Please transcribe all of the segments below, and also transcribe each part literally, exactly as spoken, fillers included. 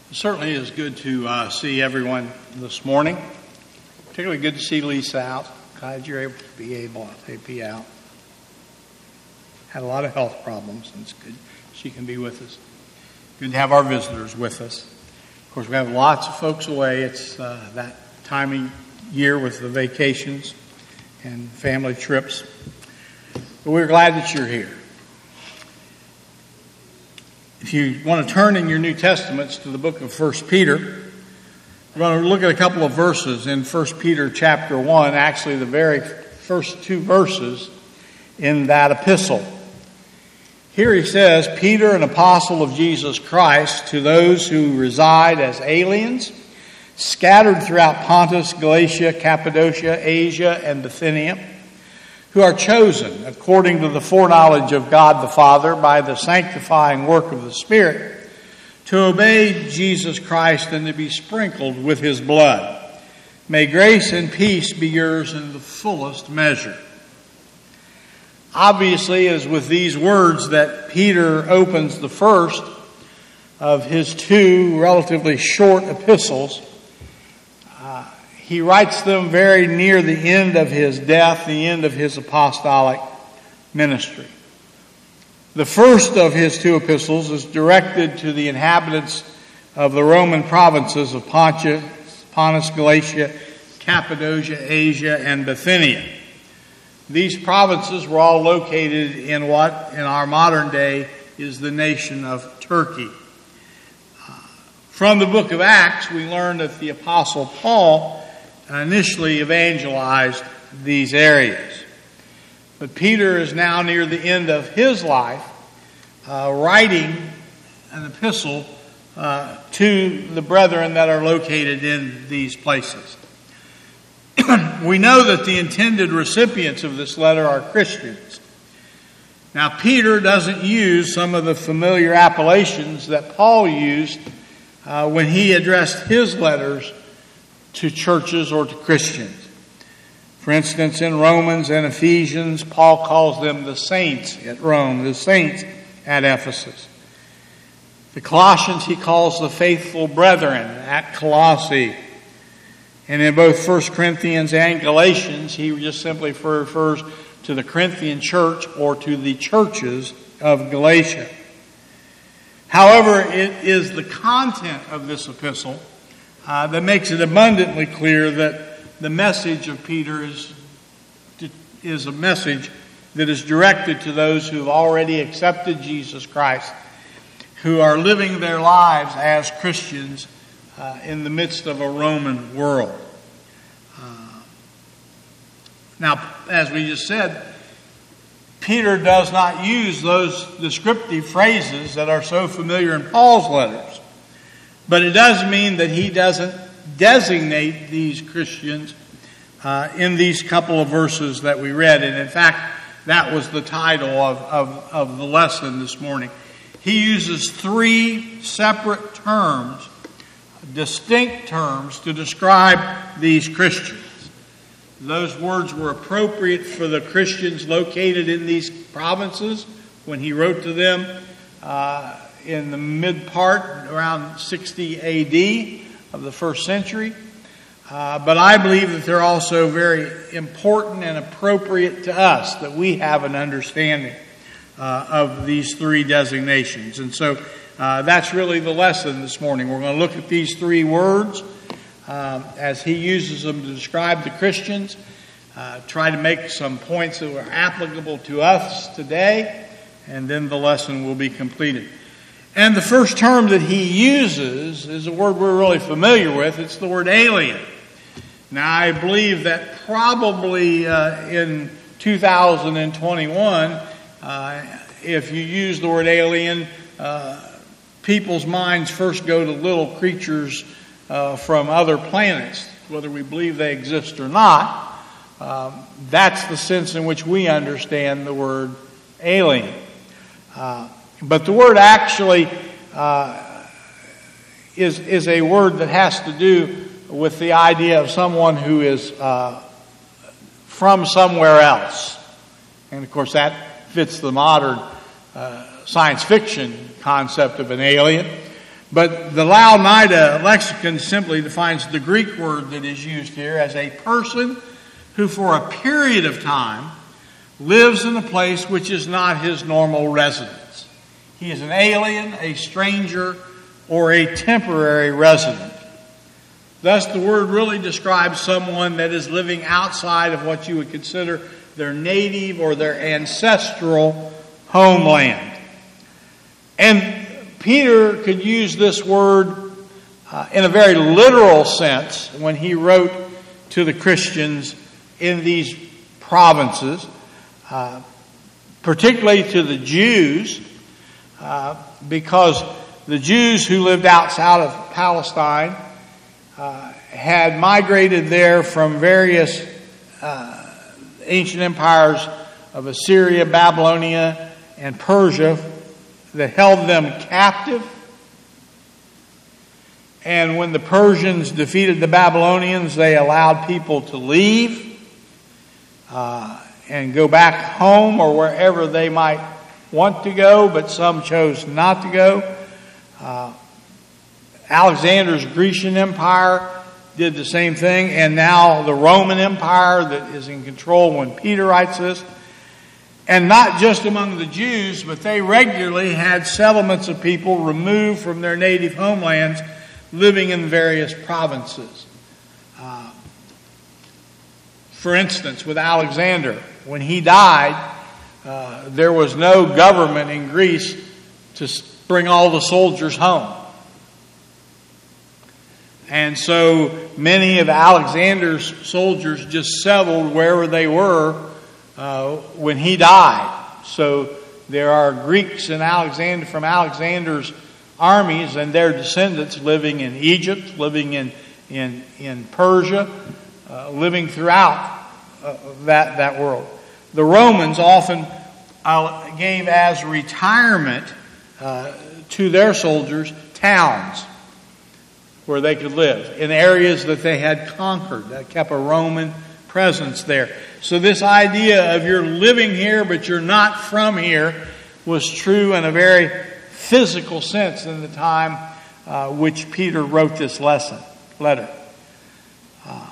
It certainly is good to uh, see everyone this morning. Particularly good to see Lisa out. Glad you're able to be able to be out. Had a lot of health problems, and it's good she can be with us. Good to have our visitors with us. Of course, we have lots of folks away. It's uh, that time of year with the vacations and family trips. But we're glad that you're here. If you want to turn in your New Testaments to the book of First Peter, we're going to look at a couple of verses in First Peter chapter one, actually the very first two verses in that epistle. Here he says, Peter, an apostle of Jesus Christ, to those who reside as aliens, scattered throughout Pontus, Galatia, Cappadocia, Asia, and Bithynia, who are chosen according to the foreknowledge of God the Father by the sanctifying work of the Spirit, to obey Jesus Christ and to be sprinkled with his blood. May grace and peace be yours in the fullest measure. Obviously, it is with these words that Peter opens the first of his two relatively short epistles. Uh, he writes them very near the end of his death, the end of his apostolic ministry. The first of his two epistles is directed to the inhabitants of the Roman provinces of Pontus, Pontus, Galatia, Cappadocia, Asia, and Bithynia. These provinces were all located in what, in our modern day, is the nation of Turkey. Uh, from the book of Acts, we learn that the Apostle Paul initially evangelized these areas. But Peter is now near the end of his life, uh, writing an epistle uh, to the brethren that are located in these places. We know that the intended recipients of this letter are Christians. Now, Peter doesn't use some of the familiar appellations that Paul used uh, when he addressed his letters to churches or to Christians. For instance, in Romans and Ephesians, Paul calls them the saints at Rome, the saints at Ephesus. The Colossians he calls the faithful brethren at Colossae. And in both First Corinthians and Galatians, he just simply refers to the Corinthian church or to the churches of Galatia. However, it is the content of this epistle uh, that makes it abundantly clear that the message of Peter is, is a message that is directed to those who have already accepted Jesus Christ, who are living their lives as Christians Uh, in the midst of a Roman world. Uh, now, as we just said, Peter does not use those descriptive phrases that are so familiar in Paul's letters. But it does mean that he doesn't designate these Christians uh, in these couple of verses that we read. And in fact, that was the title of, of, of the lesson this morning. He uses three separate terms, distinct terms, to describe these Christians. Those words were appropriate for the Christians located in these provinces when he wrote to them uh, in the mid part, around sixty A D of the first century. Uh, but I believe that they're also very important and appropriate to us, that we have an understanding uh, of these three designations. And so Uh, that's really the lesson this morning. We're going to look at these three words um, as he uses them to describe the Christians, uh, try to make some points that are applicable to us today, and then the lesson will be completed. And the first term that he uses is a word we're really familiar with. It's the word alien. Now, I believe that probably uh, in two thousand twenty-one, uh, if you use the word alien, uh, people's minds first go to little creatures uh, from other planets, whether we believe they exist or not. Um, that's the sense in which we understand the word alien. Uh, but the word actually uh, is, is a word that has to do with the idea of someone who is uh, from somewhere else. And of course that fits the modern uh, science fiction concept of an alien. But the Louw-Nida lexicon simply defines the Greek word that is used here as a person who for a period of time lives in a place which is not his normal residence. He is an alien, a stranger, or a temporary resident. Thus, the word really describes someone that is living outside of what you would consider their native or their ancestral homeland. And Peter could use this word uh, in a very literal sense when he wrote to the Christians in these provinces, uh, particularly to the Jews, uh, because the Jews who lived outside of Palestine uh, had migrated there from various uh, ancient empires of Assyria, Babylonia, and Persia that held them captive. And when the Persians defeated the Babylonians, they allowed people to leave uh, and go back home or wherever they might want to go, but some chose not to go. Uh, Alexander's Grecian Empire did the same thing, and now the Roman Empire that is in control when Peter writes this. And not just among the Jews, but they regularly had settlements of people removed from their native homelands living in various provinces. Uh, for instance, with Alexander, when he died, uh, there was no government in Greece to bring all the soldiers home. And so many of Alexander's soldiers just settled wherever they were uh, when he died. So there are Greeks in Alexander from Alexander's armies and their descendants living in Egypt, living in in in Persia, uh, living throughout uh, that that world. The Romans often uh, gave as retirement uh, to their soldiers towns where they could live in areas that they had conquered, that kept a Roman presence there. So this idea of you're living here but you're not from here was true in a very physical sense in the time uh, which Peter wrote this lesson, letter. Uh,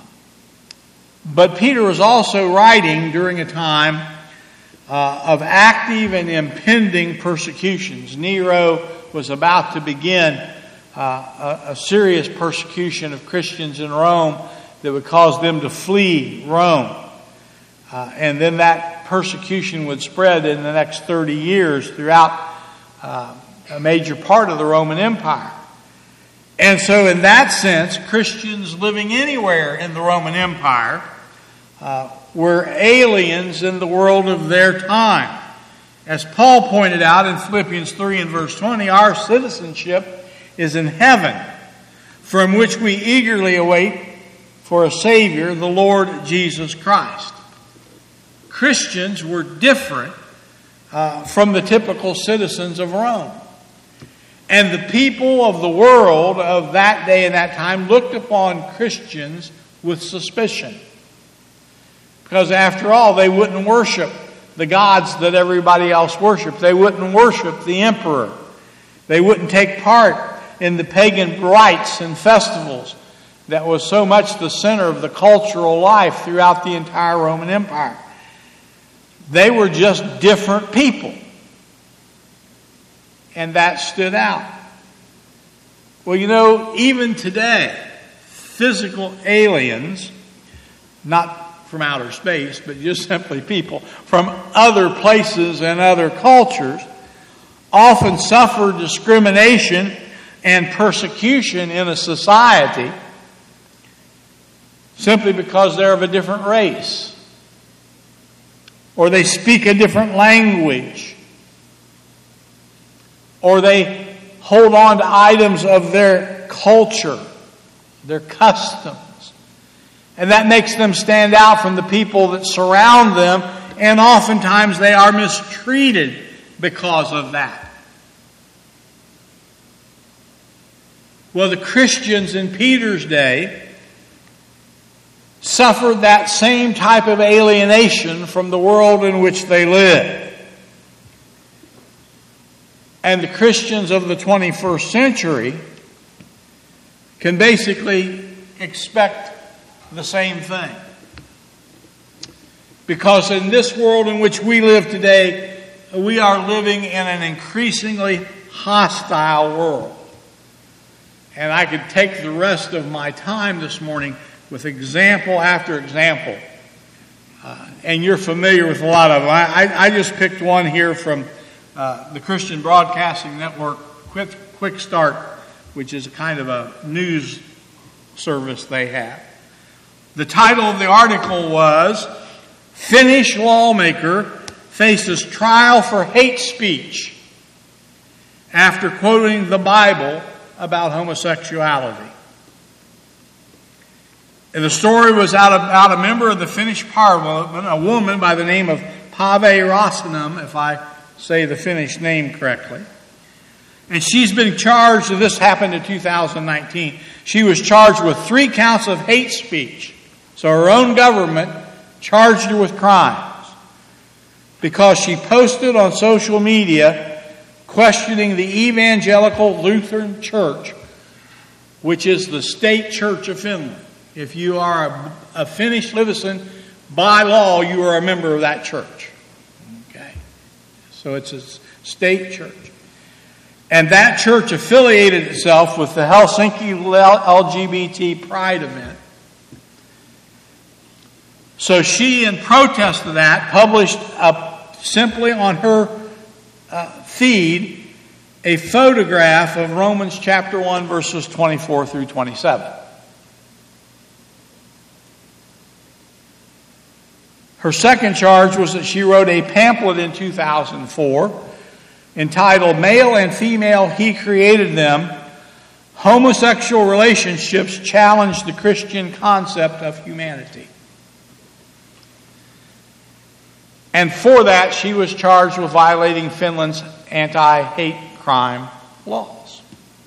but Peter was also writing during a time uh, of active and impending persecutions. Nero was about to begin Uh, a, a serious persecution of Christians in Rome that would cause them to flee Rome. Uh, and then that persecution would spread in the next thirty years throughout uh, a major part of the Roman Empire. And so in that sense, Christians living anywhere in the Roman Empire uh, were aliens in the world of their time. As Paul pointed out in Philippians three and verse twenty, our citizenship is in heaven, from which we eagerly await for a Savior, the Lord Jesus Christ. Christians were different uh, from the typical citizens of Rome. And the people of the world of that day and that time looked upon Christians with suspicion. Because after all, they wouldn't worship the gods that everybody else worshiped. They wouldn't worship the emperor. They wouldn't take part in the pagan rites and festivals that was so much the center of the cultural life throughout the entire Roman Empire. They were just different people. And that stood out. Well, you know, even today, physical aliens, not from outer space, but just simply people from other places and other cultures, often suffer discrimination and persecution in a society simply because they're of a different race, or they speak a different language, or they hold on to items of their culture, their customs. And that makes them stand out from the people that surround them, and oftentimes they are mistreated because of that. Well, the Christians in Peter's day suffered that same type of alienation from the world in which they lived. and the Christians of the twenty-first century can basically expect the same thing. Because in this world in which we live today, we are living in an increasingly hostile world. And I could take the rest of my time this morning with example after example. Uh, and you're familiar with a lot of them. I, I, I just picked one here from uh, the Christian Broadcasting Network, Quick, Quick Start, which is a kind of a news service they have. The title of the article was, Finnish Lawmaker Faces Trial for Hate Speech After Quoting the Bible About Homosexuality. And the story was out about a member of the Finnish Parliament, a woman by the name of Pave Räsänen, if I say the Finnish name correctly. And she's been charged, and this happened in two thousand nineteen, she was charged with three counts of hate speech. So her own government charged her with crimes because she posted on social media questioning the Evangelical Lutheran Church, which is the state church of Finland. If you are a, a Finnish citizen, by law, you are a member of that church. Okay, so it's a state church. And that church affiliated itself with the Helsinki L G B T Pride event. So she, in protest of that, published a, simply on her uh, feed a photograph of Romans chapter one, verses twenty-four through twenty-seven. Her second charge was that she wrote a pamphlet in two thousand four entitled Male and Female, He Created Them. Homosexual Relationships Challenge the Christian Concept of Humanity. And for that, she was charged with violating Finland's anti-hate crime laws.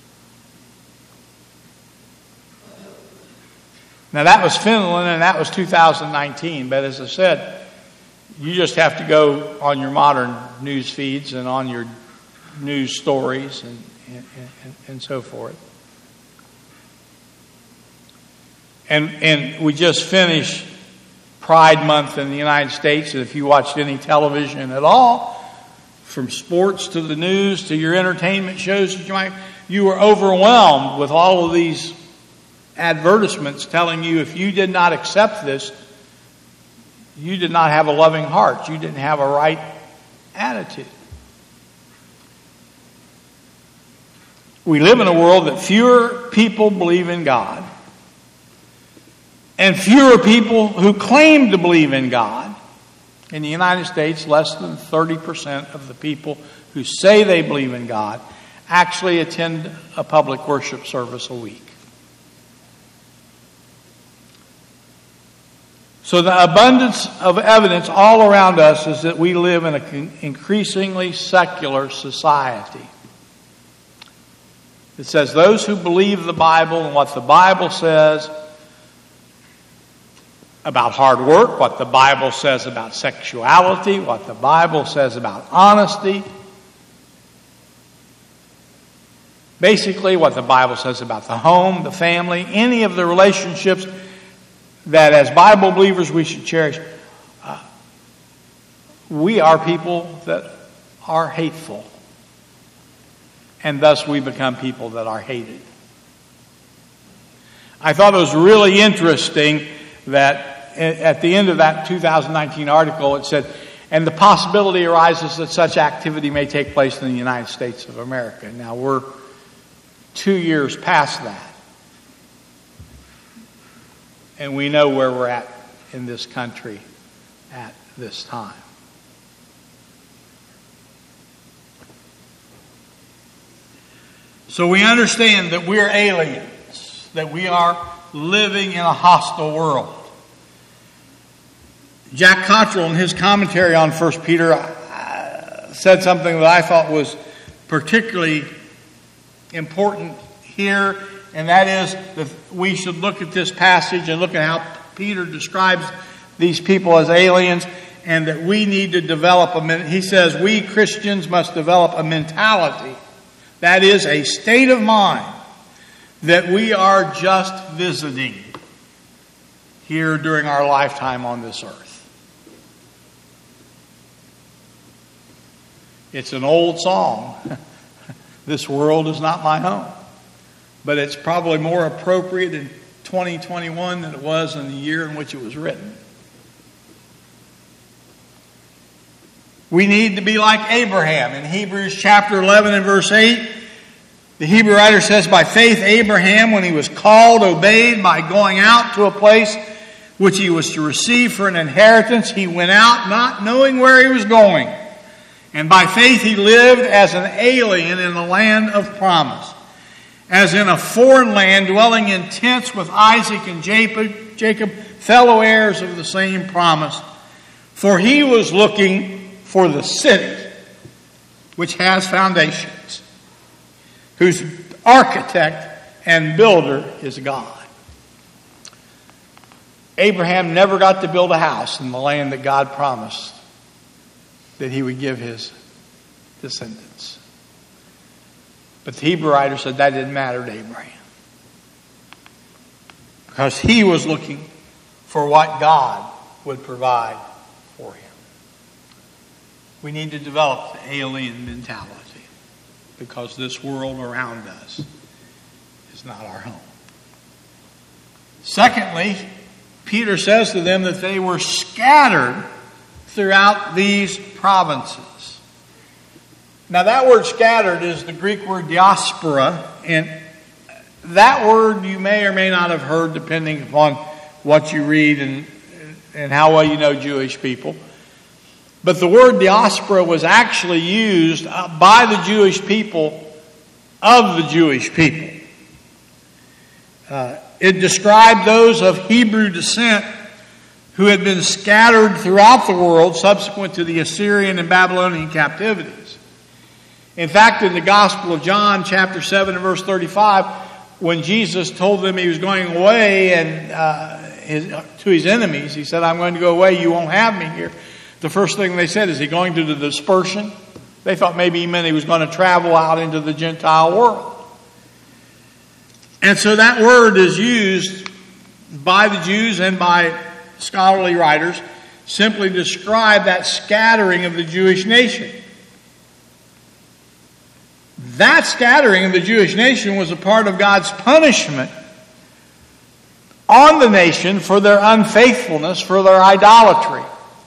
Now, that was Finland, and that was two thousand nineteen. But as I said, you just have to go on your modern news feeds and on your news stories and, and, and, and so forth. And, and we just finished Pride Month in the United States. And if you watched any television at all, from sports to the news to your entertainment shows, you might, you were overwhelmed with all of these advertisements telling you if you did not accept this, you did not have a loving heart. You didn't have a right attitude. We live in a world that fewer people believe in God, and fewer people who claim to believe in God. In the United States, less than thirty percent of the people who say they believe in God actually attend a public worship service a week. So the abundance of evidence all around us is that we live in an increasingly secular society. It says those who believe the Bible and what the Bible says about hard work, what the Bible says about sexuality, what the Bible says about honesty, basically what the Bible says about the home, the family, any of the relationships that as Bible believers we should cherish. Uh, we are people that are hateful. And thus we become people that are hated. I thought it was really interesting that at the end of that two thousand nineteen article it said, and the possibility arises that such activity may take place in the United States of America. Now we're two years past that. And we know where we're at in this country at this time. So we understand that we're aliens, that we are living in a hostile world. Jack Cottrell, in his commentary on First Peter, uh, said something that I thought was particularly important here, and that is that we should look at this passage and look at how Peter describes these people as aliens and that we need to develop a, he says we Christians must develop a mentality, that is a state of mind, that we are just visiting here during our lifetime on this earth. It's an old song. This world is not my home. But it's probably more appropriate in twenty twenty-one than it was in the year in which it was written. We need to be like Abraham. In Hebrews chapter eleven and verse eight, the Hebrew writer says, by faith Abraham, when he was called, obeyed by going out to a place which he was to receive for an inheritance. He went out not knowing where he was going. And by faith he lived as an alien in the land of promise, as in a foreign land, dwelling in tents with Isaac and Jacob, Jacob, fellow heirs of the same promise. For he was looking for the city which has foundations, whose architect and builder is God. Abraham never got to build a house in the land that God promised that he would give his descendants. But the Hebrew writer said that didn't matter to Abraham, because he was looking for what God would provide for him. We need to develop the alien mentality, because this world around us is not our home. Secondly, Peter says to them that they were scattered throughout these provinces. Now that word scattered is the Greek word diaspora, and that word you may or may not have heard depending upon what you read and, and how well you know Jewish people. But the word diaspora was actually used by the Jewish people of the Jewish people. Uh, it described those of Hebrew descent who had been scattered throughout the world subsequent to the Assyrian and Babylonian captivities. In fact, in the Gospel of John, chapter seven and verse thirty-five, when Jesus told them he was going away and uh, his, to his enemies, he said, I'm going to go away, you won't have me here. The first thing they said, is he going to the dispersion? They thought maybe he meant he was going to travel out into the Gentile world. And so that word is used by the Jews and by scholarly writers simply describe that scattering of the Jewish nation. That scattering of the Jewish nation was a part of God's punishment on the nation for their unfaithfulness, for their idolatry.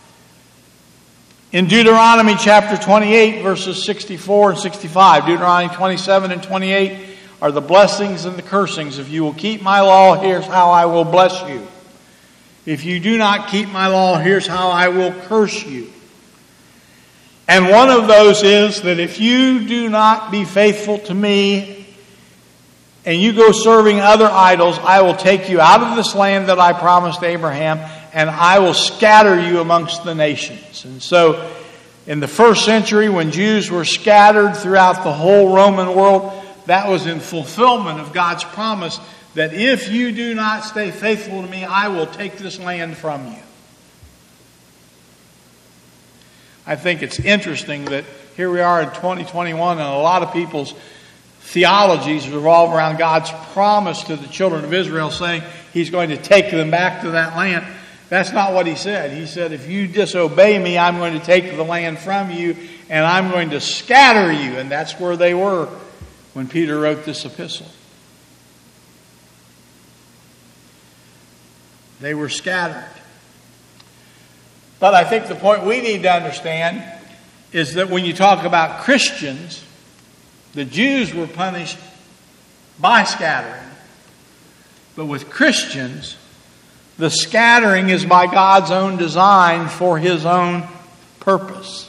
In Deuteronomy chapter twenty-eight, verses sixty-four and sixty-five, Deuteronomy twenty-seven and twenty-eight are the blessings and the cursings. If you will keep my law, here's how I will bless you. If you do not keep my law, here's how I will curse you. And one of those is that if you do not be faithful to me and you go serving other idols, I will take you out of this land that I promised Abraham, and I will scatter you amongst the nations. And so in the first century, when Jews were scattered throughout the whole Roman world, that was in fulfillment of God's promise that if you do not stay faithful to me, I will take this land from you. I think it's interesting that here we are in twenty twenty-one, and a lot of people's theologies revolve around God's promise to the children of Israel, saying he's going to take them back to that land. That's not what he said. He said, if you disobey me, I'm going to take the land from you, and I'm going to scatter you. And that's where they were when Peter wrote this epistle. They were scattered. But I think the point we need to understand is that when you talk about Christians, the Jews were punished by scattering. But with Christians, the scattering is by God's own design for his own purpose.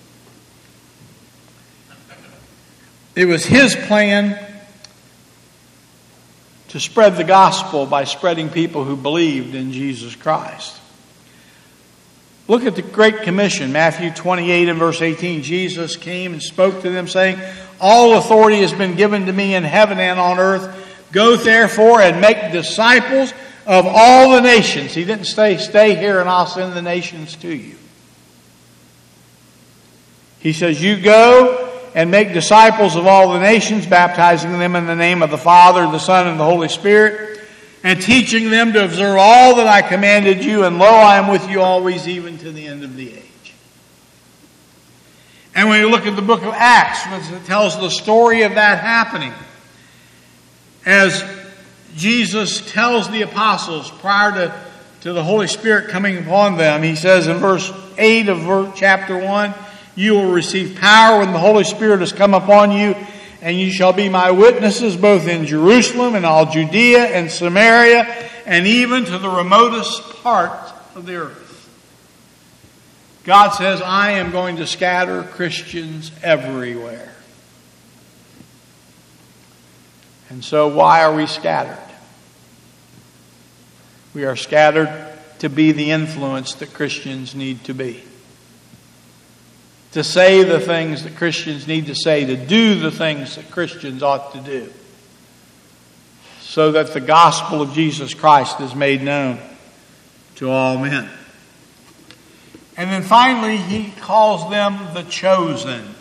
It was his plan to spread the gospel by spreading people who believed in Jesus Christ. Look at the Great Commission, Matthew twenty-eight and verse eighteen. Jesus came and spoke to them, saying, all authority has been given to me in heaven and on earth. Go therefore and make disciples of all the nations. He didn't say, stay here and I'll send the nations to you. He says, you go and make disciples of all the nations, baptizing them in the name of the Father, the Son, and the Holy Spirit, and teaching them to observe all that I commanded you, and lo, I am with you always, even to the end of the age. And when you look at the book of Acts, it tells the story of that happening. As Jesus tells the apostles prior to, to the Holy Spirit coming upon them, he says in verse eight of verse, chapter one, you will receive power when the Holy Spirit has come upon you, and you shall be my witnesses both in Jerusalem and all Judea and Samaria, and even to the remotest part of the earth. God says, I am going to scatter Christians everywhere. And so why are we scattered? We are scattered to be the influence that Christians need to be. To say the things that Christians need to say, to do the things that Christians ought to do, so that the gospel of Jesus Christ is made known to all men. And then finally, he calls them the chosen.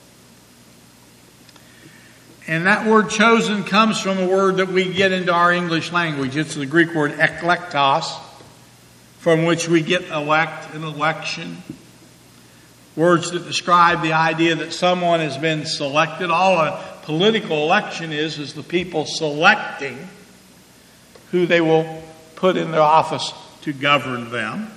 And that word chosen comes from a word that we get into our English language. It's the Greek word eklektos, from which we get elect and election. Words that describe the idea that someone has been selected. All a political election is, is the people selecting who they will put in their office to govern them.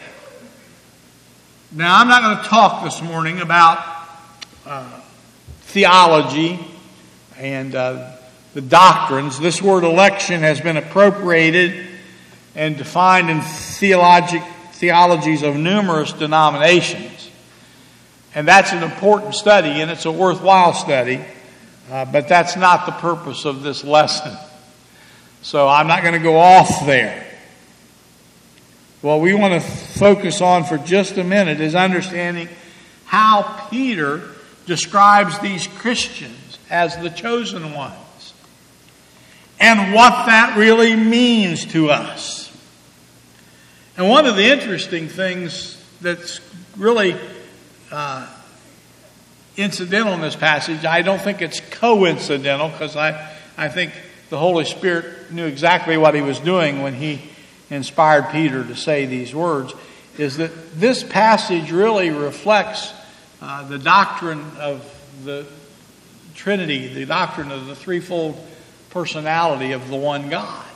Now, I'm not going to talk this morning about uh, theology and uh, the doctrines. This word election has been appropriated and defined in theologic, theologies of numerous denominations. And that's an important study, and it's a worthwhile study, uh, but that's not the purpose of this lesson. So I'm not going to go off there. What we want to focus on for just a minute is understanding how Peter describes these Christians as the chosen ones and what that really means to us. And one of the interesting things that's really uh, incidental in this passage, I don't think it's coincidental, because I, I think the Holy Spirit knew exactly what he was doing when he inspired Peter to say these words, is that this passage really reflects uh, the doctrine of the Trinity, the doctrine of the threefold personality of the one God.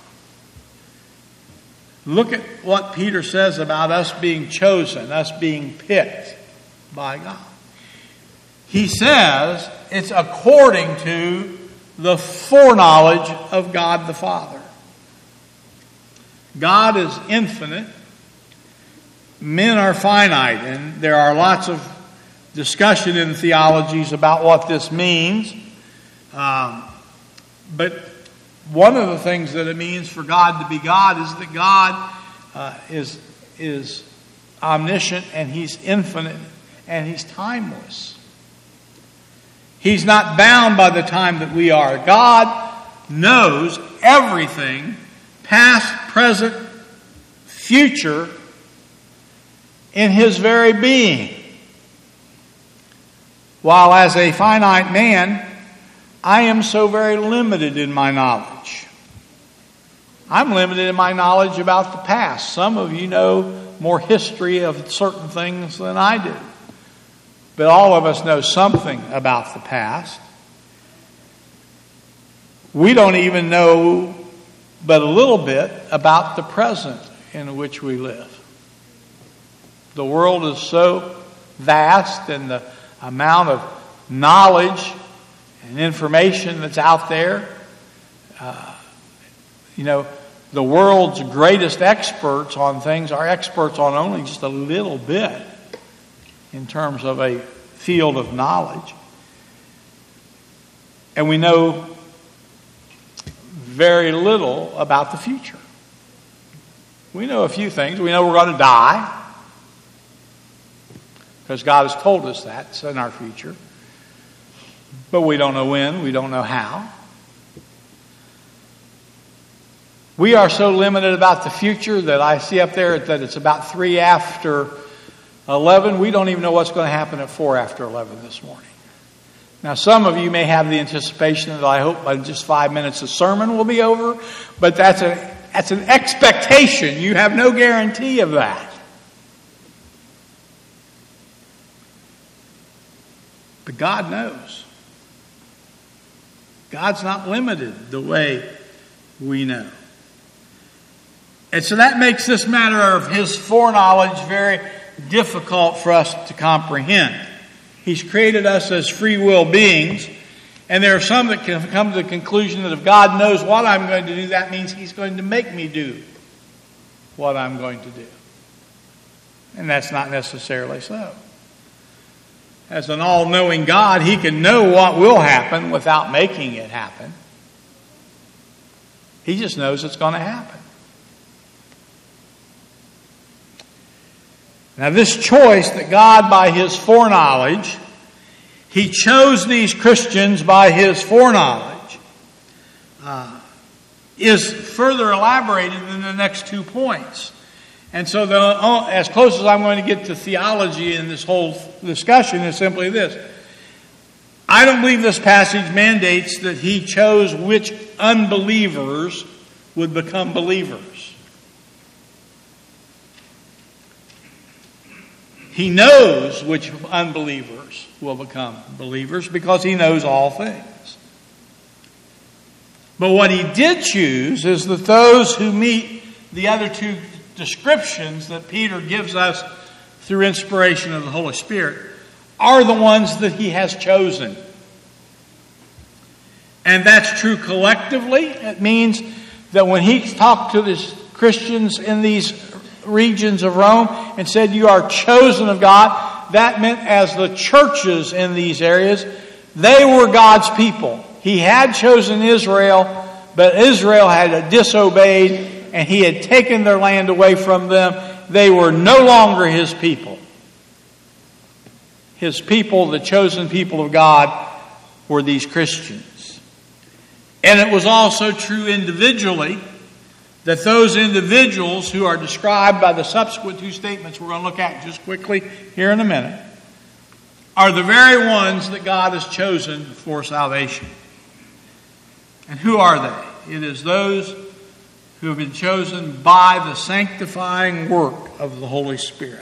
Look at what Peter says about us being chosen, us being picked by God. He says it's according to the foreknowledge of God the Father. God is infinite. Men are finite. And there are lots of discussion in theologies about what this means. Um, but one of the things that it means for God to be God is that God uh, is, is omniscient, and he's infinite, and he's timeless. He's not bound by the time that we are. God knows everything, past, present, future, in his very being. While as a finite man, I am so very limited in my knowledge. I'm limited in my knowledge about the past. Some of you know more history of certain things than I do. But all of us know something about the past. We don't even know but a little bit about the present in which we live. The world is so vast, and the amount of knowledge and information that's out there. Uh, you know, the world's greatest experts on things are experts on only just a little bit in terms of a field of knowledge. And we know very little about the future. We know a few things. We know we're going to die, because God has told us that. It's in our future. But we don't know when. We don't know how. We are so limited about the future that I see up there that it's about three after eleven, we don't even know what's going to happen at four after eleven this morning. Now, some of you may have the anticipation that I hope by just five minutes the sermon will be over, but that's a that's an expectation. You have no guarantee of that. But God knows. God's not limited the way we know. And so that makes this matter of His foreknowledge very difficult for us to comprehend. He's created us as free will beings, and there are some that can come to the conclusion that if God knows what I'm going to do, that means He's going to make me do what I'm going to do. And that's not necessarily so. As an all-knowing God, He can know what will happen without making it happen. He just knows it's going to happen. Now, this choice that God, by His foreknowledge, He chose these Christians by His foreknowledge, uh, is further elaborated in the next two points. And so, the, as close as I'm going to get to theology in this whole discussion is simply this. I don't believe this passage mandates that He chose which unbelievers would become believers. He knows which unbelievers will become believers because He knows all things. But what He did choose is that those who meet the other two descriptions that Peter gives us through inspiration of the Holy Spirit are the ones that He has chosen. And that's true collectively. It means that when He talked to the Christians in these regions of Rome and said, you are chosen of God, that meant as the churches in these areas, they were God's people. He had chosen Israel, but Israel had disobeyed and He had taken their land away from them. They were no longer His people. His people, the chosen people of God, were these Christians. And it was also true individually that those individuals who are described by the subsequent two statements we're going to look at just quickly here in a minute are the very ones that God has chosen for salvation. And who are they? It is those who have been chosen by the sanctifying work of the Holy Spirit.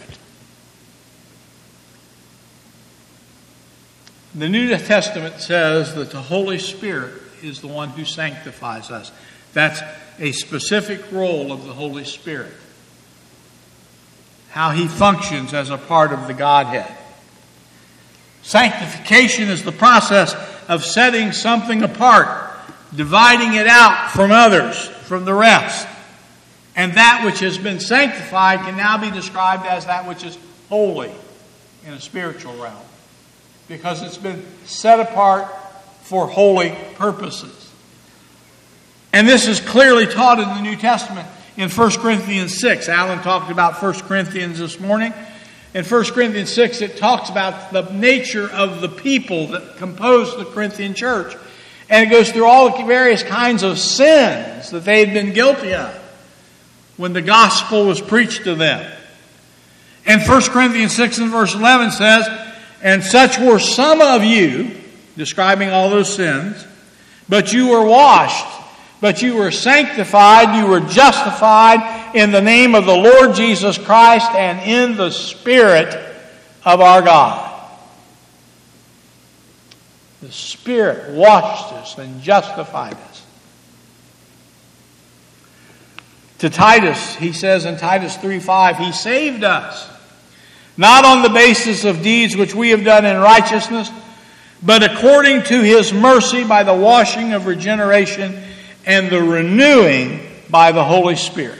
The New Testament says that the Holy Spirit is the one who sanctifies us. That's a specific role of the Holy Spirit. How He functions as a part of the Godhead. Sanctification is the process of setting something apart, dividing it out from others, from the rest. And that which has been sanctified can now be described as that which is holy in a spiritual realm, because it's been set apart for holy purposes. And this is clearly taught in the New Testament in First Corinthians six. Alan talked about First Corinthians this morning. In First Corinthians six, it talks about the nature of the people that compose the Corinthian church. And it goes through all the various kinds of sins that they had been guilty of when the gospel was preached to them. And First Corinthians six and verse eleven says, and such were some of you, describing all those sins, but you were washed, but you were sanctified, you were justified in the name of the Lord Jesus Christ and in the Spirit of our God. The Spirit washed us and justified us. To Titus, he says in Titus three five, He saved us, not on the basis of deeds which we have done in righteousness, but according to His mercy by the washing of regeneration and the renewing by the Holy Spirit.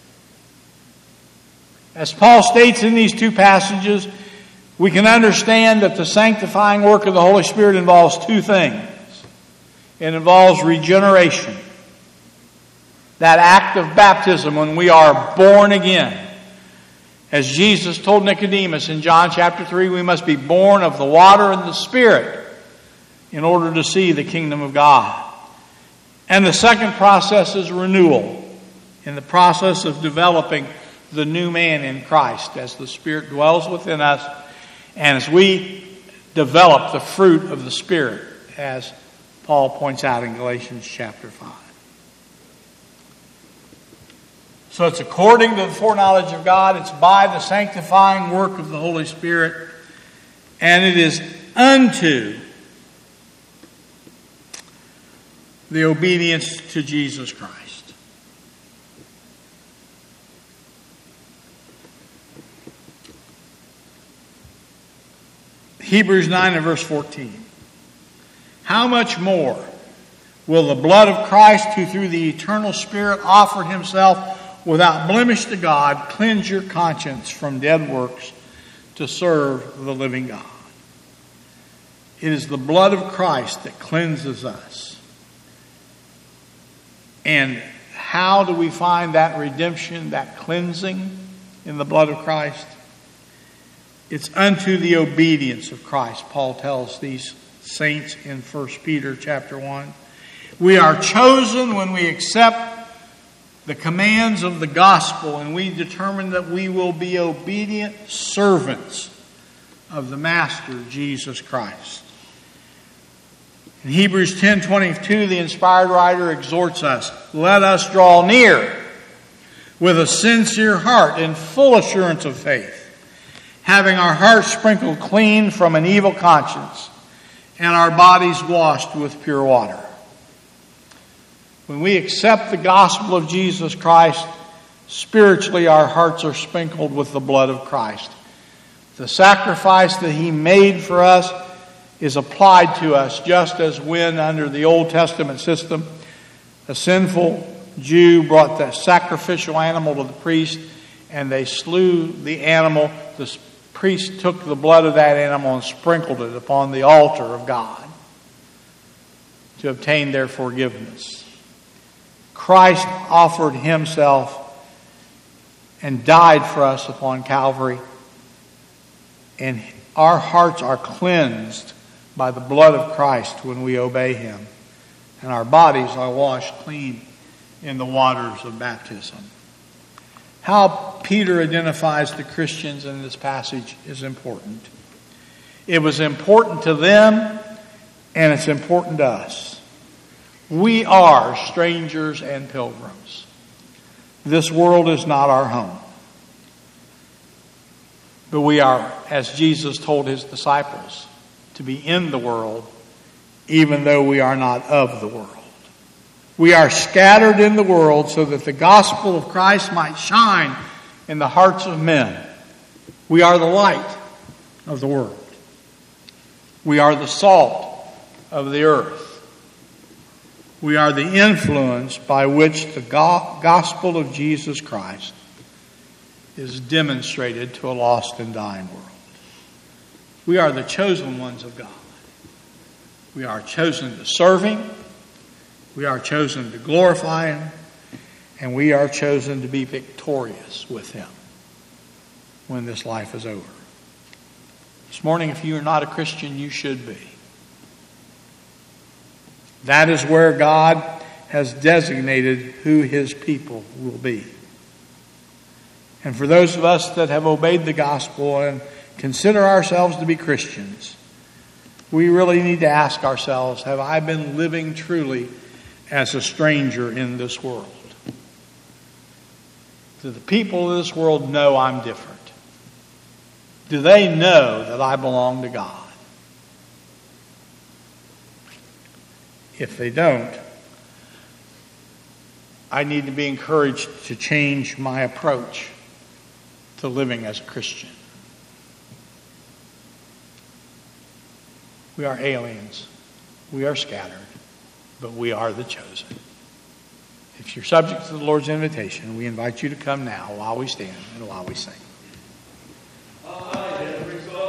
As Paul states in these two passages, we can understand that the sanctifying work of the Holy Spirit involves two things. It involves regeneration, that act of baptism when we are born again. As Jesus told Nicodemus in John chapter three, we must be born of the water and the Spirit in order to see the kingdom of God. And the second process is renewal, in the process of developing the new man in Christ as the Spirit dwells within us and as we develop the fruit of the Spirit, as Paul points out in Galatians chapter five. So it's according to the foreknowledge of God, it's by the sanctifying work of the Holy Spirit, and it is unto the obedience to Jesus Christ. Hebrews nine and verse fourteen. How much more will the blood of Christ, who through the eternal Spirit offered himself without blemish to God, cleanse your conscience from dead works to serve the living God? It is the blood of Christ that cleanses us. And how do we find that redemption, that cleansing in the blood of Christ? It's unto the obedience of Christ, Paul tells these saints in First Peter chapter one. We are chosen when we accept the commands of the gospel and we determine that we will be obedient servants of the Master, Jesus Christ. In Hebrews ten twenty-two, the inspired writer exhorts us, let us draw near with a sincere heart and full assurance of faith, having our hearts sprinkled clean from an evil conscience and our bodies washed with pure water. When we accept the gospel of Jesus Christ, spiritually our hearts are sprinkled with the blood of Christ. The sacrifice that he made for us is applied to us, just as when under the Old Testament system, a sinful Jew brought the sacrificial animal to the priest and they slew the animal. The priest took the blood of that animal and sprinkled it upon the altar of God to obtain their forgiveness. Christ offered himself and died for us upon Calvary, and our hearts are cleansed by the blood of Christ when we obey him, and our bodies are washed clean in the waters of baptism. How Peter identifies the Christians in this passage is important. It was important to them, and it's important to us. We are strangers and pilgrims. This world is not our home. But we are, as Jesus told his disciples, to be in the world, even though we are not of the world. We are scattered in the world so that the gospel of Christ might shine in the hearts of men. We are the light of the world. We are the salt of the earth. We are the influence by which the gospel of Jesus Christ is demonstrated to a lost and dying world. We are the chosen ones of God. We are chosen to serve him. We are chosen to glorify him. And we are chosen to be victorious with him when this life is over. This morning, if you are not a Christian, you should be. That is where God has designated who his people will be. And for those of us that have obeyed the gospel and consider ourselves to be Christians, we really need to ask ourselves, have I been living truly as a stranger in this world? Do the people of this world know I'm different? Do they know that I belong to God? If they don't, I need to be encouraged to change my approach to living as a Christian. We are aliens. We are scattered, but we are the chosen. If you're subject to the Lord's invitation, we invite you to come now while we stand and while we sing.